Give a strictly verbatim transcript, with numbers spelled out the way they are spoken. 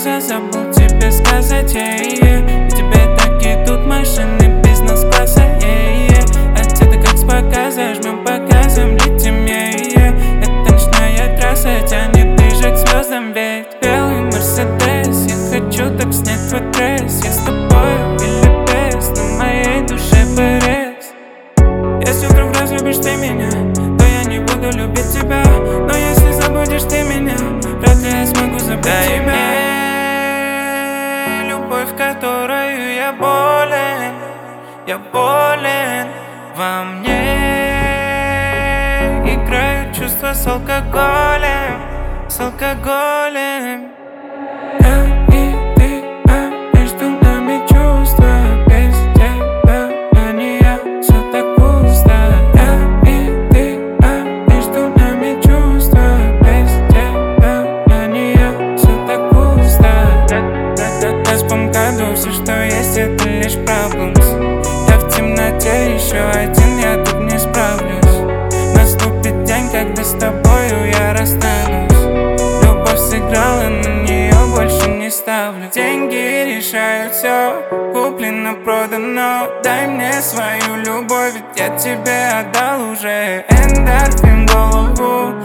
глаза, забыл тебе сказать, yeah, yeah. И тебе так идут машины бизнес-класса, yeah, yeah. Отсюда как с показа, жмем показом, летим, yeah, yeah. Это ночная трасса, тянет ближе к звездам, ведь белый Мерседес. Я хочу так снять твой тресс, я с тобою или без, на моей душе порез. Если вдруг разлюбишь ты меня, то я не буду любить тебя. Но если забудешь ты меня, вряд ли я смогу забыть Дай тебя. Мне любовь, которую я болен, я болен. Во мне играют чувства с алкоголем, с алкоголем. Я и ты, а между нами чувства. Без тебя я не я, все так пусто. Я и ты, а между нами чувства. Без тебя я не я, все так пусто. В восьмом году все, что есть, это лишь problems. Я в темноте, еще один, я тут не справлюсь. Наступит день, когда с тобою я расстанусь. Любовь сыграла, на нее больше не ставлю. Деньги решают все, куплено, продано. Дай мне свою любовь, ведь я тебе отдал уже. Эндорфин в голову,